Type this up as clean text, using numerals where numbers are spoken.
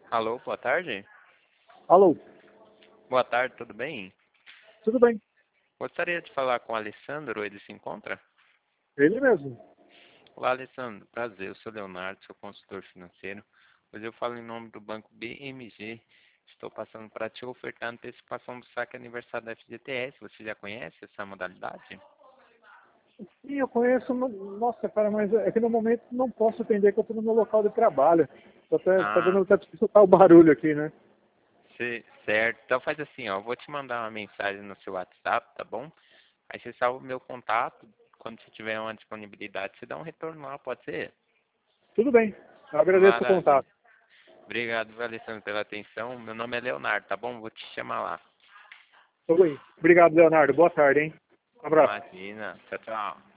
Alô, boa tarde. Alô, Boa tarde, tudo bem? tudo bem? Gostaria de falar com o Alessandro, ele se encontra? Ele mesmo. Olá, Alessandro, prazer, eu sou Leonardo, sou consultor financeiro. Hoje eu falo em nome do banco BMG. Estou passando para te ofertar antecipação do saque aniversário da FGTS. Você já conhece essa modalidade? Sim, eu conheço. Nossa, cara, mas é que no momento não posso atender que eu estou no meu local de trabalho. Tá Ah, dando até para escutar o barulho aqui, né? certo. Então faz assim, ó, eu vou te mandar uma mensagem no seu WhatsApp, tá bom? Aí você salva o meu contato. Quando você tiver uma disponibilidade, você dá um retorno lá, pode ser? Tudo bem. Eu agradeço o Maravilha. contato. Obrigado, Alessandro, pela atenção. Meu nome é Leonardo, tá bom? Vou te chamar lá. Tudo bem. Obrigado, Leonardo. Boa tarde, hein? Um abraço. Imagina. Tchau, tchau.